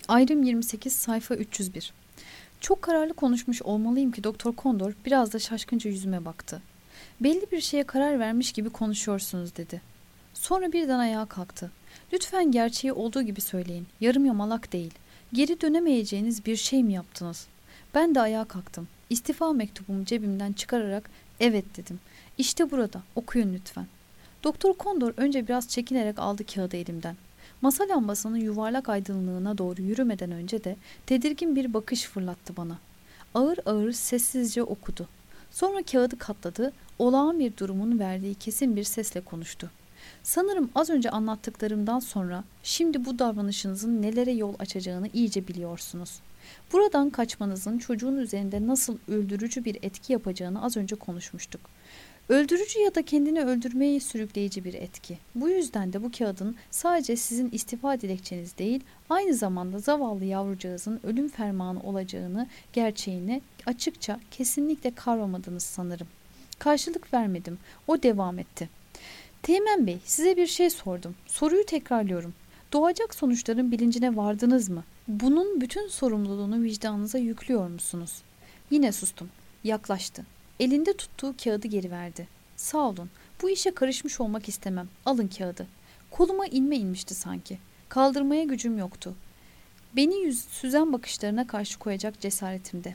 Ayrım 28 sayfa 301. Çok kararlı konuşmuş olmalıyım ki Doktor Kondor biraz da şaşkınca yüzüme baktı. Belli bir şeye karar vermiş gibi konuşuyorsunuz dedi. Sonra birden ayağa kalktı. Lütfen gerçeği olduğu gibi söyleyin. Yarım yamalak değil. Geri dönemeyeceğiniz bir şey mi yaptınız? Ben de ayağa kalktım. İstifa mektubumu cebimden çıkararak evet dedim. İşte burada, okuyun lütfen. Doktor Kondor önce biraz çekinerek aldı kağıdı elimden. Masa lambasının yuvarlak aydınlığına doğru yürümeden önce de tedirgin bir bakış fırlattı bana. Ağır ağır sessizce okudu. Sonra kağıdı katladı, olağan bir durumun verdiği kesin bir sesle konuştu. Sanırım az önce anlattıklarımdan sonra şimdi bu davranışınızın nelere yol açacağını iyice biliyorsunuz. Buradan kaçmanızın çocuğun üzerinde nasıl öldürücü bir etki yapacağını az önce konuşmuştuk. Öldürücü ya da kendini öldürmeye sürükleyici bir etki. Bu yüzden de bu kağıdın sadece sizin istifa dilekçeniz değil, aynı zamanda zavallı yavrucağızın ölüm fermanı olacağını, gerçeğini açıkça, kesinlikle kavramadınız sanırım. Karşılık vermedim. O devam etti. Teğmen Bey, size bir şey sordum. Soruyu tekrarlıyorum. Doğacak sonuçların bilincine vardınız mı? Bunun bütün sorumluluğunu vicdanınıza yüklüyor musunuz? Yine sustum. Yaklaştı. Elinde tuttuğu kağıdı geri verdi. Sağ olun. Bu işe karışmış olmak istemem. Alın kağıdı. Koluma inme inmişti sanki. Kaldırmaya gücüm yoktu. Beni süzen bakışlarına karşı koyacak cesaretimde.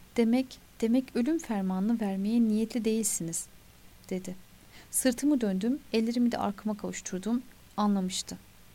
Demek ölüm fermanını vermeye niyetli değilsiniz, dedi. Sırtımı döndüm, ellerimi de arkama kavuşturdum. Anlamıştı.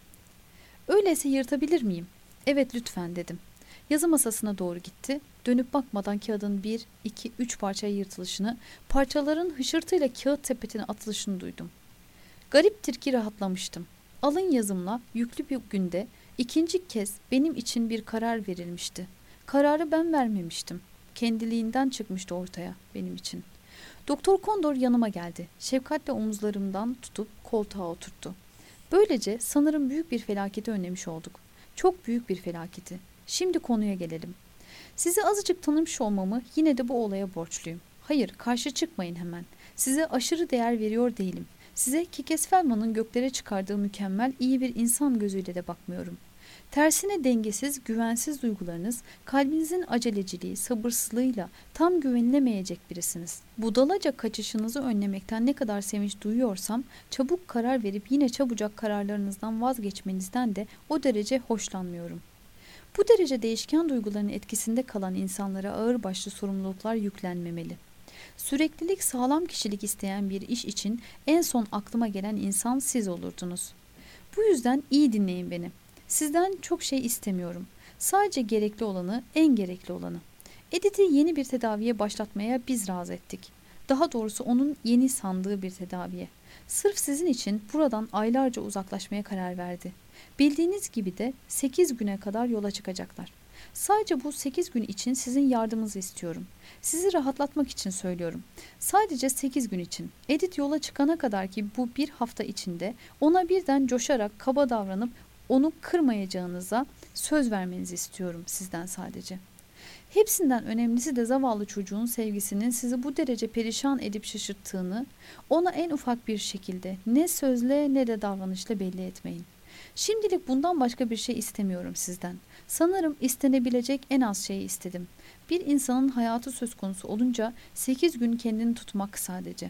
Öyleyse yırtabilir miyim? Evet lütfen dedim. Yazı masasına doğru gitti. Dönüp bakmadan kağıdın 1, 2, 3 parçaya yırtılışını, parçaların hışırtıyla kağıt sepetine atılışını duydum. Gariptir ki rahatlamıştım. Alın yazımla yüklü bir günde ikinci kez benim için bir karar verilmişti. Kararı ben vermemiştim. Kendiliğinden çıkmıştı ortaya benim için. Doktor Kondor yanıma geldi. Şefkatle omuzlarımdan tutup koltuğa oturttu. Böylece sanırım büyük bir felaketi önlemiş olduk. Çok büyük bir felaketi. Şimdi konuya gelelim. Sizi azıcık tanımış olmamı yine de bu olaya borçluyum. Hayır, karşı çıkmayın hemen. Size aşırı değer veriyor değilim. Size Kekes Felman'ın göklere çıkardığı mükemmel, iyi bir insan gözüyle de bakmıyorum. Tersine dengesiz, güvensiz duygularınız, kalbinizin aceleciliği, sabırsızlığıyla tam güvenilemeyecek birisiniz. Budalaca kaçışınızı önlemekten ne kadar sevinç duyuyorsam, çabuk karar verip yine çabucak kararlarınızdan vazgeçmenizden de o derece hoşlanmıyorum. Bu derece değişken duyguların etkisinde kalan insanlara ağırbaşlı sorumluluklar yüklenmemeli. Süreklilik, sağlam kişilik isteyen bir iş için en son aklıma gelen insan siz olurdunuz. Bu yüzden iyi dinleyin beni. Sizden çok şey istemiyorum. Sadece gerekli olanı, en gerekli olanı. Edith'i yeni bir tedaviye başlatmaya biz razı ettik. Daha doğrusu onun yeni sandığı bir tedaviye. Sırf sizin için buradan aylarca uzaklaşmaya karar verdi. Bildiğiniz gibi de 8 güne kadar yola çıkacaklar. Sadece bu 8 gün için sizin yardımınızı istiyorum. Sizi rahatlatmak için söylüyorum. Sadece 8 gün için. Edith yola çıkana kadar ki bu bir hafta içinde ona birden coşarak kaba davranıp onu kırmayacağınıza söz vermenizi istiyorum sizden sadece. Hepsinden önemlisi de zavallı çocuğun sevgisinin sizi bu derece perişan edip şaşırttığını ona en ufak bir şekilde ne sözle ne de davranışla belli etmeyin. Şimdilik bundan başka bir şey istemiyorum sizden. Sanırım istenebilecek en az şeyi istedim. Bir insanın hayatı söz konusu olunca 8 gün kendini tutmak sadece.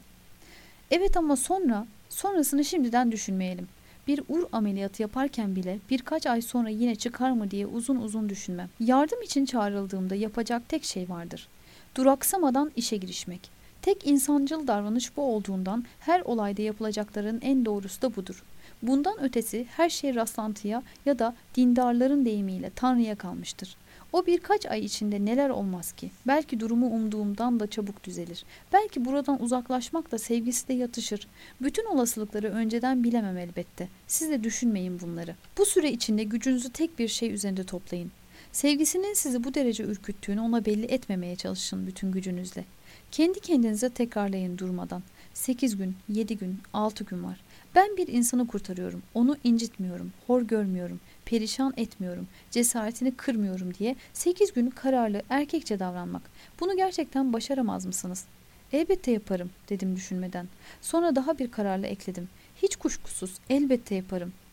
Evet ama sonrasını şimdiden düşünmeyelim. Bir ameliyatı yaparken bile birkaç ay sonra yine çıkar mı diye uzun uzun düşünmem. Yardım için çağrıldığımda yapacak tek şey vardır. Duraksamadan işe girişmek. Tek insancıl davranış bu olduğundan her olayda yapılacakların en doğrusu da budur. Bundan ötesi her şey rastlantıya ya da dindarların deyimiyle Tanrı'ya kalmıştır. O birkaç ay içinde neler olmaz ki? Belki durumu umduğumdan da çabuk düzelir. Belki buradan uzaklaşmakla sevgisi de yatışır. Bütün olasılıkları önceden bilemem elbette. Siz de düşünmeyin bunları. Bu süre içinde gücünüzü tek bir şey üzerinde toplayın. Sevgisinin sizi bu derece ürküttüğünü ona belli etmemeye çalışın bütün gücünüzle. Kendi kendinize tekrarlayın durmadan. 8 gün, 7 gün, 6 gün var. Ben bir insanı kurtarıyorum. Onu incitmiyorum, hor görmüyorum, perişan etmiyorum, cesaretini kırmıyorum diye 8 gün kararlı, erkekçe davranmak. Bunu gerçekten başaramaz mısınız? Elbette yaparım, dedim düşünmeden. Sonra daha bir kararla ekledim. Hiç kuşkusuz, elbette yaparım.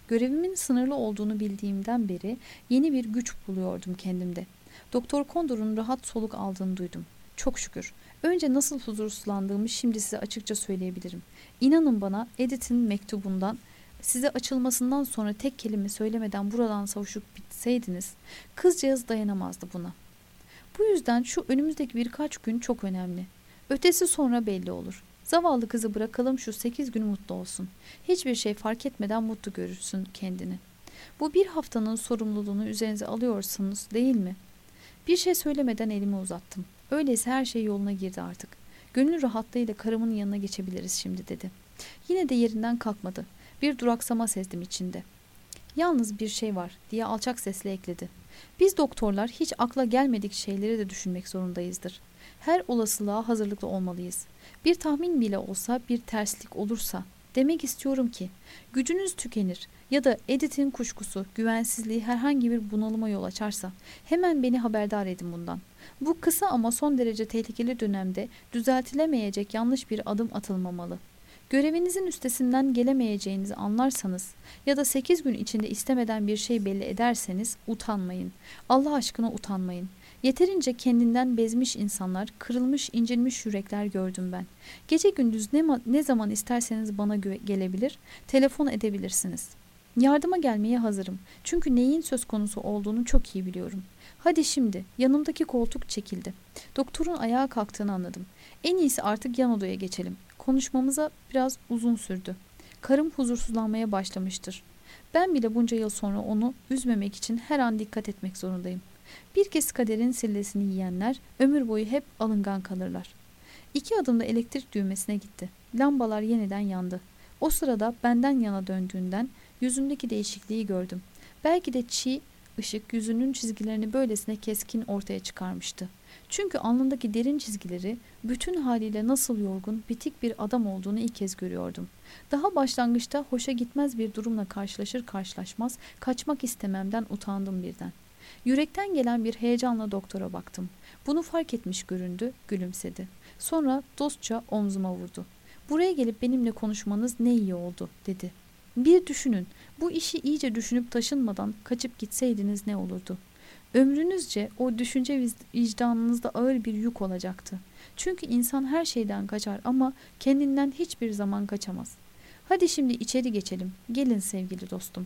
Görevimin sınırlı olduğunu bildiğimden beri yeni bir güç buluyordum kendimde. Doktor Kondor'un rahat soluk aldığını duydum. Çok şükür. Önce nasıl huzursuzlandığımı şimdi size açıkça söyleyebilirim. İnanın bana, Edith'in mektubundan size açılmasından sonra tek kelime söylemeden buradan savuşup bitseydiniz, kızcağız dayanamazdı buna. Bu yüzden şu önümüzdeki birkaç gün çok önemli. Ötesi sonra belli olur. Zavallı kızı bırakalım şu 8 gün mutlu olsun. Hiçbir şey fark etmeden mutlu görürsün kendini. Bu bir haftanın sorumluluğunu üzerinize alıyorsunuz değil mi? Bir şey söylemeden elimi uzattım. Öyleyse her şey yoluna girdi artık. Gönül rahatlığıyla karımın yanına geçebiliriz şimdi dedi. Yine de yerinden kalkmadı. Bir duraksama sezdim içinde. Yalnız bir şey var diye alçak sesle ekledi. Biz doktorlar hiç akla gelmedik şeyleri de düşünmek zorundayızdır. Her olasılığa hazırlıklı olmalıyız. Bir tahmin bile olsa bir terslik olursa demek istiyorum ki gücünüz tükenir ya da Edith'in kuşkusu, güvensizliği herhangi bir bunalıma yol açarsa hemen beni haberdar edin bundan. Bu kısa ama son derece tehlikeli dönemde düzeltilemeyecek yanlış bir adım atılmamalı. Görevinizin üstesinden gelemeyeceğinizi anlarsanız ya da 8 gün içinde istemeden bir şey belli ederseniz utanmayın. Allah aşkına utanmayın. Yeterince kendinden bezmiş insanlar, kırılmış, incinmiş yürekler gördüm ben. Gece gündüz ne zaman isterseniz bana gelebilir, telefon edebilirsiniz. Yardıma gelmeye hazırım. Çünkü neyin söz konusu olduğunu çok iyi biliyorum. Hadi şimdi, yanımdaki koltuk çekildi. Doktorun ayağa kalktığını anladım. En iyisi artık yan odaya geçelim. Konuşmamıza biraz uzun sürdü. Karım huzursuzlanmaya başlamıştır. Ben bile bunca yıl sonra onu üzmemek için her an dikkat etmek zorundayım. Bir kez kaderin sillesini yiyenler ömür boyu hep alıngan kalırlar. 2 adımda elektrik düğmesine gitti. Lambalar yeniden yandı. O sırada benden yana döndüğünden yüzündeki değişikliği gördüm. Belki de çiğ ışık yüzünün çizgilerini böylesine keskin ortaya çıkarmıştı. Çünkü alnındaki derin çizgileri bütün haliyle nasıl yorgun, bitik bir adam olduğunu ilk kez görüyordum. Daha başlangıçta hoşa gitmez bir durumla karşılaşır karşılaşmaz kaçmak istememden utandım birden. Yürekten gelen bir heyecanla doktora baktım. Bunu fark etmiş göründü, gülümsedi. Sonra dostça omzuma vurdu. "Buraya gelip benimle konuşmanız ne iyi oldu," dedi. "Bir düşünün, bu işi iyice düşünüp taşınmadan kaçıp gitseydiniz ne olurdu? Ömrünüzce o düşünce vicdanınızda ağır bir yük olacaktı. Çünkü insan her şeyden kaçar ama kendinden hiçbir zaman kaçamaz. Hadi şimdi içeri geçelim. Gelin sevgili dostum."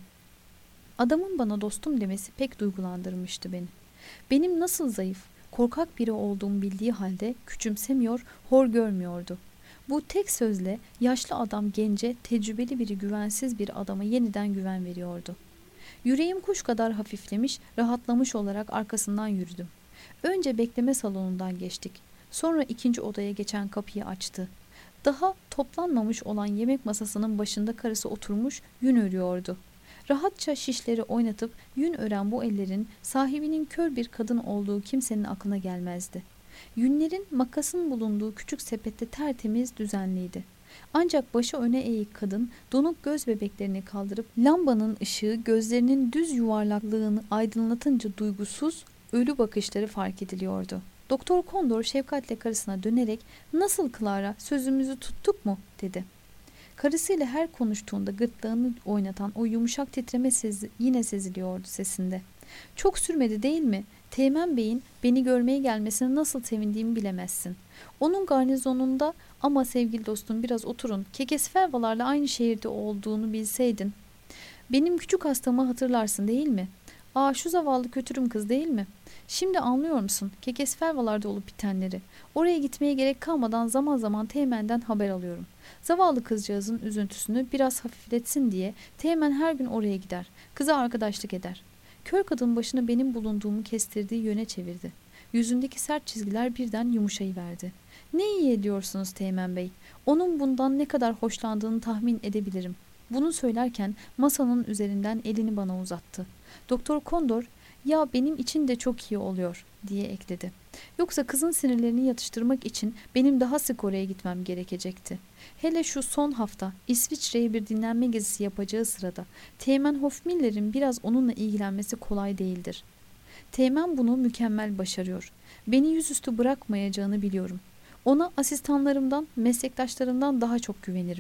Adamın bana dostum demesi pek duygulandırmıştı beni. Benim nasıl zayıf, korkak biri olduğumu bildiği halde küçümsemiyor, hor görmüyordu. Bu tek sözle yaşlı adam gence, tecrübeli biri güvensiz bir adama yeniden güven veriyordu. Yüreğim kuş kadar hafiflemiş, rahatlamış olarak arkasından yürüdüm. Önce bekleme salonundan geçtik. Sonra 2. odaya geçen kapıyı açtı. Daha toplanmamış olan yemek masasının başında karısı oturmuş yün örüyordu. Rahatça şişleri oynatıp yün ören bu ellerin sahibinin kör bir kadın olduğu kimsenin aklına gelmezdi. Yünlerin makasın bulunduğu küçük sepette tertemiz düzenliydi. Ancak başı öne eğik kadın donuk göz bebeklerini kaldırıp lambanın ışığı gözlerinin düz yuvarlaklığını aydınlatınca duygusuz, ölü bakışları fark ediliyordu. Doktor Kondor şefkatle karısına dönerek "Nasıl Clara, sözümüzü tuttuk mu?" dedi. Karısıyla her konuştuğunda gırtlağını oynatan o yumuşak titreme yine seziliyordu sesinde. "Çok sürmedi değil mi? Teğmen Bey'in beni görmeye gelmesine nasıl sevindiğimi bilemezsin. Onun garnizonunda ama sevgili dostum biraz oturun. Kekesfelvalarla aynı şehirde olduğunu bilseydin. Benim küçük hastamı hatırlarsın değil mi? Aa, şu zavallı kötürüm kız değil mi? Şimdi anlıyor musun Kekesfelvalarda olup bitenleri? Oraya gitmeye gerek kalmadan zaman zaman Teğmen'den haber alıyorum. Zavallı kızcağızın üzüntüsünü biraz hafifletsin diye Teğmen her gün oraya gider. Kıza arkadaşlık eder." Kör kadın başını benim bulunduğumu kestirdiği yöne çevirdi. Yüzündeki sert çizgiler birden yumuşayıverdi. "Ne iyi ediyorsunuz Teğmen Bey. Onun bundan ne kadar hoşlandığını tahmin edebilirim." Bunu söylerken masanın üzerinden elini bana uzattı. Doktor Kondor, "Ya benim için de çok iyi oluyor," diye ekledi. "Yoksa kızın sinirlerini yatıştırmak için benim daha sık oraya gitmem gerekecekti. Hele şu son hafta İsviçre'ye bir dinlenme gezisi yapacağı sırada Teğmen Hofmiller'in biraz onunla ilgilenmesi kolay değildir. Teğmen bunu mükemmel başarıyor. Beni yüzüstü bırakmayacağını biliyorum. Ona asistanlarımdan, meslektaşlarımdan daha çok güvenirim."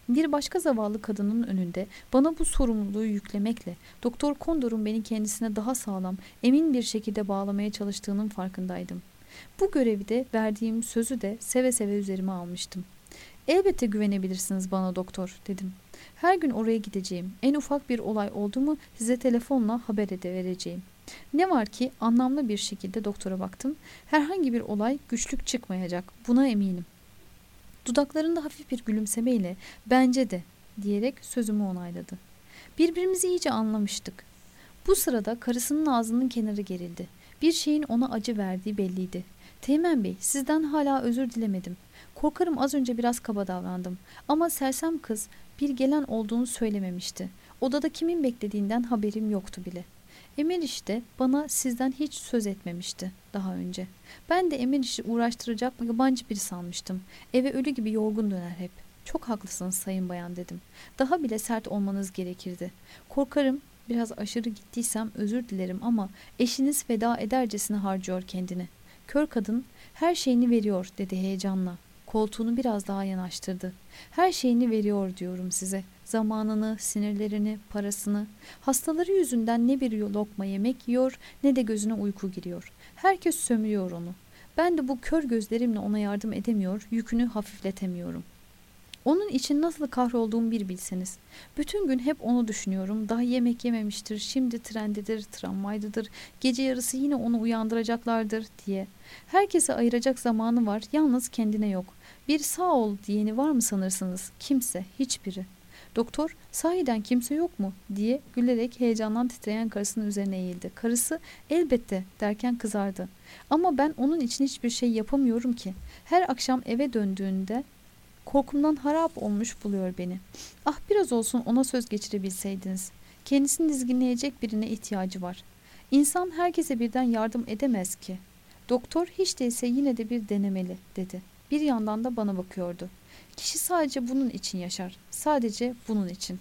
Bir başka zavallı kadının önünde bana bu sorumluluğu yüklemekle Doktor Kondor'un beni kendisine daha sağlam, emin bir şekilde bağlamaya çalıştığının farkındaydım. Bu görevi de verdiğim sözü de seve seve üzerime almıştım. Elbette güvenebilirsiniz bana doktor dedim. Her gün oraya gideceğim. En ufak bir olay oldu mu size telefonla haber vereceğim. Ne var ki anlamlı bir şekilde doktora baktım. Herhangi bir olay güçlük çıkmayacak. Buna eminim. Dudaklarında hafif bir gülümsemeyle bence de diyerek sözümü onayladı. Birbirimizi iyice anlamıştık. Bu sırada karısının ağzının kenarı gerildi. Bir şeyin ona acı verdiği belliydi. Teğmen Bey, sizden hala özür dilemedim. Korkarım az önce biraz kaba davrandım. Ama sersem kız bir gelen olduğunu söylememişti. Odada kimin beklediğinden haberim yoktu bile. Emir işte bana sizden hiç söz etmemişti daha önce. Ben de Emir işi uğraştıracak yabancı biri sanmıştım. Eve ölü gibi yorgun döner hep. Çok haklısınız sayın bayan dedim. Daha bile sert olmanız gerekirdi. Korkarım biraz aşırı gittiysem özür dilerim ama eşiniz feda edercesine harcıyor kendini. Kör kadın her şeyini veriyor dedi heyecanla. Koltuğunu biraz daha yanaştırdı. Her şeyini veriyor diyorum size. Zamanını, sinirlerini, parasını. Hastaları yüzünden ne bir lokma yemek yiyor ne de gözüne uyku giriyor. Herkes sömürüyor onu. Ben de bu kör gözlerimle ona yardım edemiyor, yükünü hafifletemiyorum. Onun için nasıl kahrolduğumu bir bilseniz. Bütün gün hep onu düşünüyorum. Daha yemek yememiştir, şimdi trendedir, tramvaydadır, gece yarısı yine onu uyandıracaklardır diye. Herkese ayıracak zamanı var, yalnız kendine yok. Bir sağ ol diyeni var mı sanırsınız? Kimse, hiçbiri. Doktor, sahiden kimse yok mu diye gülerek heyecandan titreyen karısının üzerine eğildi. Karısı elbette derken kızardı. Ama ben onun için hiçbir şey yapamıyorum ki. Her akşam eve döndüğünde korkumdan harap olmuş buluyor beni. Ah biraz olsun ona söz geçirebilseydiniz. Kendisini dizginleyecek birine ihtiyacı var. İnsan herkese birden yardım edemez ki. Doktor hiç değilse yine de bir denemeli dedi. Bir yandan da bana bakıyordu. Kişi sadece bunun için yaşar. Sadece bunun için.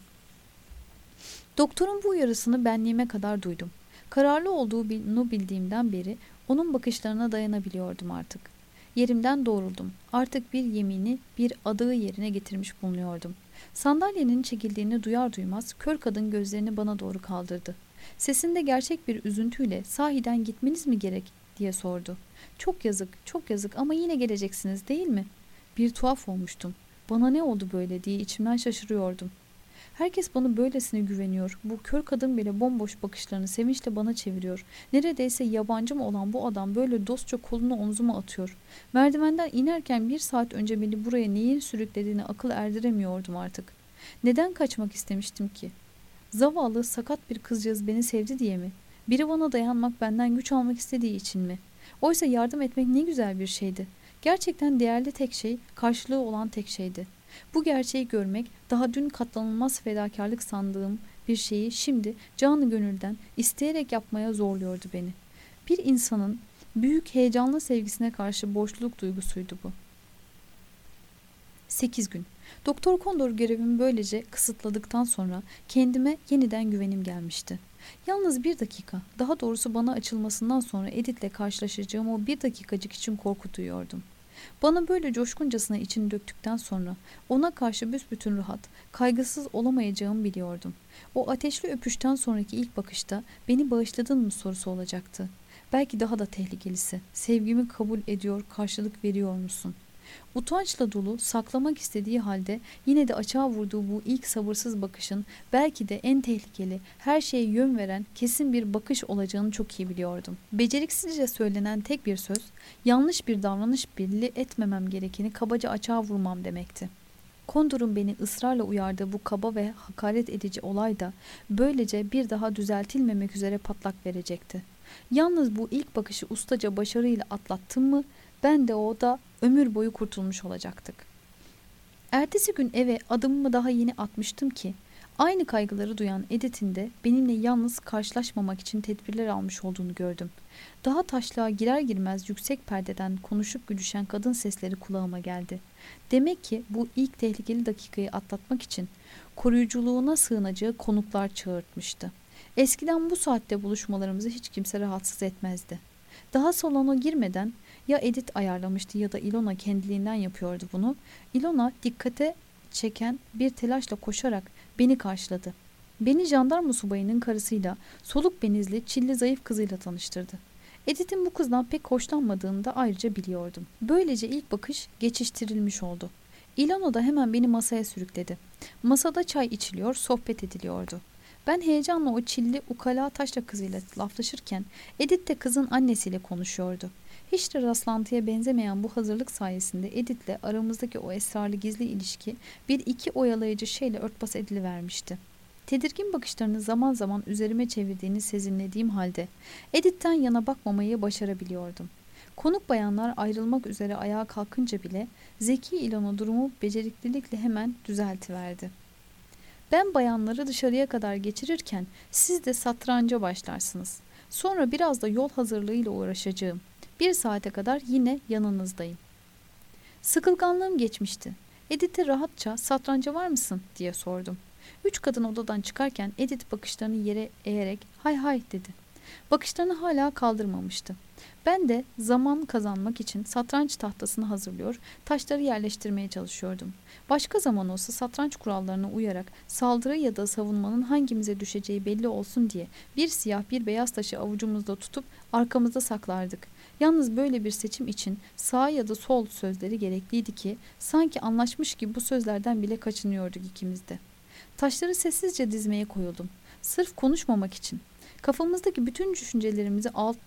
Doktorun bu uyarısını benliğime kadar duydum. Kararlı olduğunu bildiğimden beri onun bakışlarına dayanabiliyordum artık. Yerimden doğruldum. Artık bir yemini, bir adağı yerine getirmiş bulunuyordum. Sandalyenin çekildiğini duyar duymaz kör kadın gözlerini bana doğru kaldırdı. Sesinde gerçek bir üzüntüyle sahiden gitmeniz mi gerek diye sordu. Çok yazık, çok yazık ama yine geleceksiniz değil mi? Bir tuhaf olmuştum. Bana ne oldu böyle diye içimden şaşırıyordum. Herkes bana böylesine güveniyor. Bu kör kadın bile bomboş bakışlarını sevinçle bana çeviriyor. Neredeyse yabancı mı olan bu adam böyle dostça kolunu omzuma atıyor. Merdivenden inerken bir saat önce beni buraya neyin sürüklediğini akıl erdiremiyordum artık. Neden kaçmak istemiştim ki? Zavallı sakat bir kızcağız beni sevdi diye mi? Biri bana dayanmak, benden güç almak istediği için mi? Oysa yardım etmek ne güzel bir şeydi. Gerçekten değerli tek şey, karşılığı olan tek şeydi. Bu gerçeği görmek, daha dün katlanılmaz fedakarlık sandığım bir şeyi şimdi canı gönülden isteyerek yapmaya zorluyordu beni. Bir insanın büyük heyecanlı sevgisine karşı borçluluk duygusuydu bu. 8 gün. Doktor Kondor görevimi böylece kısıtladıktan sonra kendime yeniden güvenim gelmişti. Yalnız bir dakika, daha doğrusu bana açılmasından sonra Edith'le karşılaşacağım o bir dakikacık için korku duyuyordum. Bana böyle coşkuncasına içini döktükten sonra ona karşı büsbütün rahat, kaygısız olamayacağımı biliyordum. O ateşli öpüşten sonraki ilk bakışta beni bağışladın mı sorusu olacaktı. Belki daha da tehlikelisi, sevgimi kabul ediyor, karşılık veriyor musun? Utançla dolu, saklamak istediği halde yine de açığa vurduğu bu ilk sabırsız bakışın belki de en tehlikeli, her şeye yön veren kesin bir bakış olacağını çok iyi biliyordum. Beceriksizce söylenen tek bir söz, yanlış bir davranış belli etmemem gerekeni kabaca açığa vurmam demekti. Kondor'un beni ısrarla uyardığı bu kaba ve hakaret edici olay da böylece bir daha düzeltilmemek üzere patlak verecekti. Yalnız bu ilk bakışı ustaca başarıyla atlattım mı, ben de o da ömür boyu kurtulmuş olacaktık. Ertesi gün eve adımımı daha yeni atmıştım ki aynı kaygıları duyan Edith'in de benimle yalnız karşılaşmamak için tedbirler almış olduğunu gördüm. Daha taşlığa girer girmez yüksek perdeden konuşup gülüşen kadın sesleri kulağıma geldi. Demek ki bu ilk tehlikeli dakikayı atlatmak için koruyuculuğuna sığınacağı konuklar çağırtmıştı. Eskiden bu saatte buluşmalarımızı hiç kimse rahatsız etmezdi. Daha salona girmeden ya Edith ayarlamıştı ya da Ilona kendiliğinden yapıyordu bunu. Ilona dikkate çeken bir telaşla koşarak beni karşıladı. Beni jandarma subayının karısıyla, soluk benizli, çilli zayıf kızıyla tanıştırdı. Edith'in bu kızdan pek hoşlanmadığını da ayrıca biliyordum. Böylece ilk bakış geçiştirilmiş oldu. İlano da hemen beni masaya sürükledi. Masada çay içiliyor, sohbet ediliyordu. Ben heyecanla o çilli ukala taşra kızıyla laflaşırken Edith de kızın annesiyle konuşuyordu. Hiç de rastlantıya benzemeyen bu hazırlık sayesinde Edith'le aramızdaki o esrarlı gizli ilişki bir iki oyalayıcı şeyle örtbas edilivermişti. Tedirgin bakışlarını zaman zaman üzerime çevirdiğini sezinlediğim halde Edith'ten yana bakmamayı başarabiliyordum. Konuk bayanlar ayrılmak üzere ayağa kalkınca bile Zeki İlano durumu beceriklilikle hemen düzeltiverdi. Ben bayanları dışarıya kadar geçirirken siz de satranca başlarsınız. Sonra biraz da yol hazırlığıyla uğraşacağım. 1 saate kadar yine yanınızdayım. Sıkılganlığım geçmişti. Edith'e rahatça satranca var mısın diye sordum. 3 kadın odadan çıkarken Edith bakışlarını yere eğerek hay hay dedi. Bakışlarını hala kaldırmamıştı. Ben de zaman kazanmak için satranç tahtasını hazırlıyor, taşları yerleştirmeye çalışıyordum. Başka zaman olsa satranç kurallarına uyarak saldırı ya da savunmanın hangimize düşeceği belli olsun diye bir siyah bir beyaz taşı avucumuzda tutup arkamızda saklardık. Yalnız böyle bir seçim için sağ ya da sol sözleri gerekliydi ki sanki anlaşmış gibi bu sözlerden bile kaçınıyorduk ikimiz de. Taşları sessizce dizmeye koyuldum. Sırf konuşmamak için. Kafamızdaki bütün düşüncelerimizi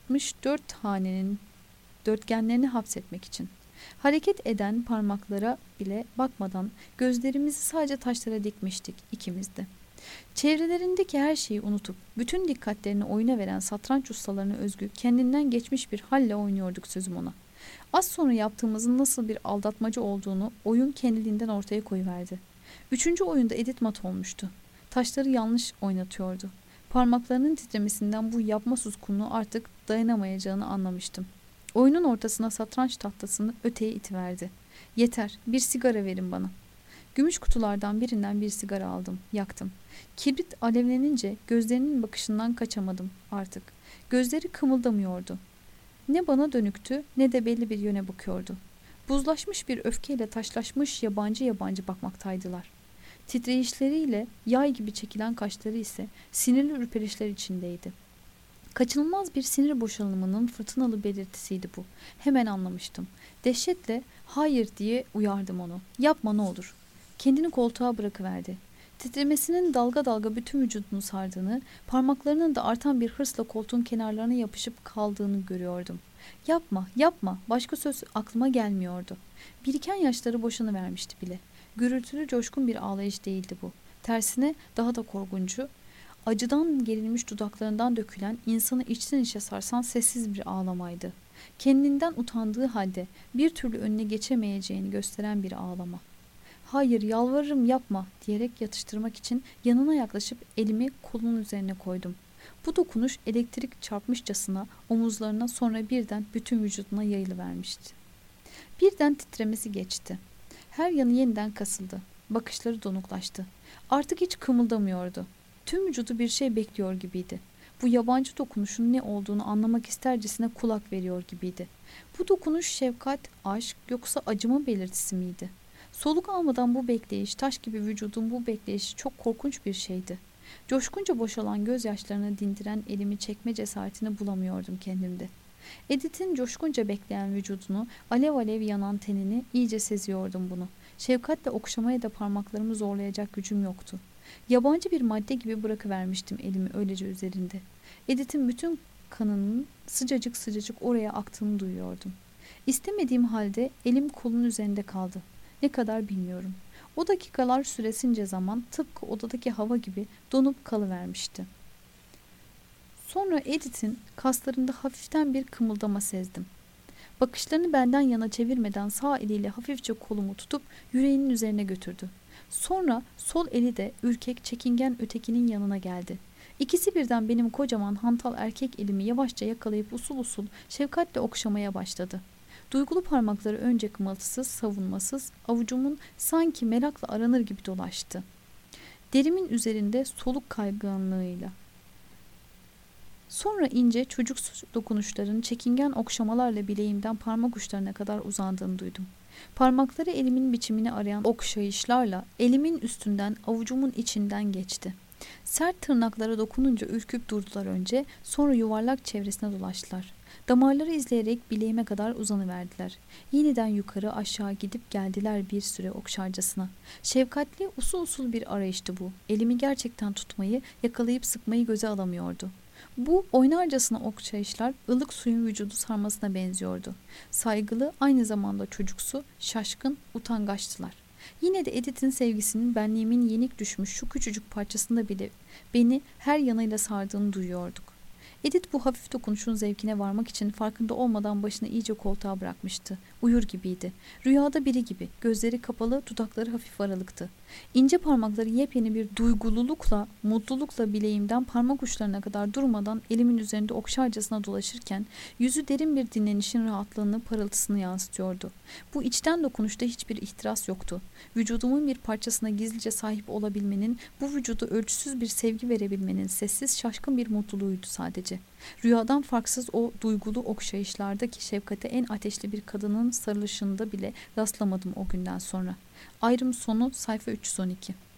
64 hanenin dörtgenlerini hapsetmek için. Hareket eden parmaklara bile bakmadan gözlerimizi sadece taşlara dikmiştik ikimiz de. Çevrelerindeki her şeyi unutup bütün dikkatlerini oyuna veren satranç ustalarına özgü kendinden geçmiş bir halle oynuyorduk sözüm ona. Az sonra yaptığımızın nasıl bir aldatmaca olduğunu oyun kendiliğinden ortaya koyuverdi. 3. oyunda Edith mat olmuştu. Taşları yanlış oynatıyordu. Parmaklarının titremesinden bu yapma suskunluğu artık dayanamayacağını anlamıştım. Oyunun ortasına satranç tahtasını öteye itiverdi. Yeter, bir sigara verin bana. Gümüş kutulardan birinden bir sigara aldım, yaktım. Kibrit alevlenince gözlerinin bakışından kaçamadım artık. Gözleri kımıldamıyordu. Ne bana dönüktü ne de belli bir yöne bakıyordu. Buzlaşmış bir öfkeyle taşlaşmış yabancı yabancı bakmaktaydılar. Titreyişleriyle yay gibi çekilen kaşları ise sinirli ürperişler içindeydi. Kaçınılmaz bir sinir boşalımının fırtınalı belirtisiydi bu. Hemen anlamıştım. Dehşetle hayır diye uyardım onu. Yapma ne olur. Kendini koltuğa bırakıverdi. Titremesinin dalga dalga bütün vücudunu sardığını, parmaklarının da artan bir hırsla koltuğun kenarlarına yapışıp kaldığını görüyordum. Yapma, yapma. Başka söz aklıma gelmiyordu. Biriken yaşları boşanıvermişti bile. Gürültülü coşkun bir ağlayış değildi bu. Tersine daha da korkuncu, acıdan gerilmiş dudaklarından dökülen, insanı içten içe sarsan sessiz bir ağlamaydı. Kendinden utandığı halde bir türlü önüne geçemeyeceğini gösteren bir ağlama. Hayır, yalvarırım yapma diyerek yatıştırmak için yanına yaklaşıp elimi kolunun üzerine koydum. Bu dokunuş elektrik çarpmışçasına omuzlarına sonra birden bütün vücuduna yayılıvermişti. Birden titremesi geçti. Her yanı yeniden kasıldı. Bakışları donuklaştı. Artık hiç kımıldamıyordu. Tüm vücudu bir şey bekliyor gibiydi. Bu yabancı dokunuşun ne olduğunu anlamak istercesine kulak veriyor gibiydi. Bu dokunuş şefkat, aşk yoksa acıma belirtisi miydi? Soluk almadan bu bekleyiş, taş gibi vücudun bu bekleyişi çok korkunç bir şeydi. Coşkunca boşalan gözyaşlarını dindiren elimi çekme cesaretini bulamıyordum kendimde. Edith'in coşkunca bekleyen vücudunu, alev alev yanan tenini iyice seziyordum bunu. Şefkatle okşamaya da parmaklarımı zorlayacak gücüm yoktu. Yabancı bir madde gibi bırakıvermiştim elimi öylece üzerinde. Edith'in bütün kanının sıcacık sıcacık oraya aktığını duyuyordum. İstemediğim halde elim kolun üzerinde kaldı. Ne kadar bilmiyorum. O dakikalar süresince zaman tıpkı odadaki hava gibi donup kalıvermişti. Sonra Edith'in kaslarında hafiften bir kımıldama sezdim. Bakışlarını benden yana çevirmeden sağ eliyle hafifçe kolumu tutup yüreğinin üzerine götürdü. Sonra sol eli de ürkek, çekingen ötekinin yanına geldi. İkisi birden benim kocaman hantal erkek elimi yavaşça yakalayıp usul usul şefkatle okşamaya başladı. Duygulu parmakları önce kımıltısız, savunmasız, avucumun sanki merakla aranır gibi dolaştı. Derimin üzerinde soluk kayganlığıyla. Sonra ince çocuksu dokunuşların çekingen okşamalarla bileğimden parmak uçlarına kadar uzandığını duydum. Parmakları elimin biçimini arayan okşayışlarla elimin üstünden avucumun içinden geçti. Sert tırnaklara dokununca ürküp durdular önce, sonra yuvarlak çevresine dolaştılar. Damarları izleyerek bileğime kadar uzanıverdiler. Yeniden yukarı aşağı gidip geldiler bir süre okşarcasına. Şefkatli, usul usul bir arayıştı bu. Elimi gerçekten tutmayı, yakalayıp sıkmayı göze alamıyordu. Bu oynarcasına okşayışlar ılık suyun vücudu sarmasına benziyordu. Saygılı, aynı zamanda çocuksu, şaşkın, utangaçtılar. Yine de Edith'in sevgisinin benliğimin yenik düşmüş şu küçücük parçasında bile beni her yanıyla sardığını duyuyorduk. Edith bu hafif dokunuşun zevkine varmak için farkında olmadan başını iyice koltuğa bırakmıştı. Uyur gibiydi. Rüyada biri gibi. Gözleri kapalı, dudakları hafif aralıktı. İnce parmakları yepyeni bir duygululukla, mutlulukla bileğimden parmak uçlarına kadar durmadan elimin üzerinde okşarcasına dolaşırken yüzü derin bir dinlenişin rahatlığını, parıltısını yansıtıyordu. Bu içten dokunuşta hiçbir ihtiras yoktu. Vücudumun bir parçasına gizlice sahip olabilmenin, bu vücuda ölçüsüz bir sevgi verebilmenin sessiz, şaşkın bir mutluluğuydu sadece. Rüyadan farksız o duygulu okşayışlardaki şefkate en ateşli bir kadının sarılışında bile rastlamadım o günden sonra. Ayrım sonu sayfa 312.